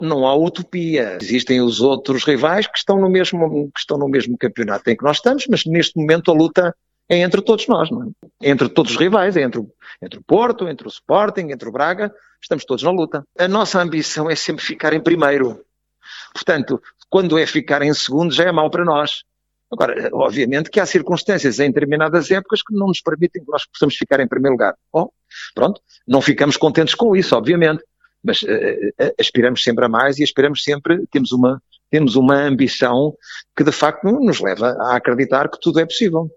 não há utopia. Existem os outros rivais que estão no mesmo campeonato em que nós estamos, mas neste momento a luta é entre todos nós, não é? Entre todos os rivais, entre o Porto, entre o Sporting, entre o Braga, estamos todos na luta. A nossa ambição é sempre ficar em primeiro. Portanto, quando é ficar em segundo já é mau para nós. Agora, obviamente que há circunstâncias em determinadas épocas que não nos permitem que nós possamos ficar em primeiro lugar. Pronto, não ficamos contentes com isso, obviamente, mas aspiramos sempre a mais e aspiramos sempre, temos uma ambição que de facto nos leva a acreditar que tudo é possível.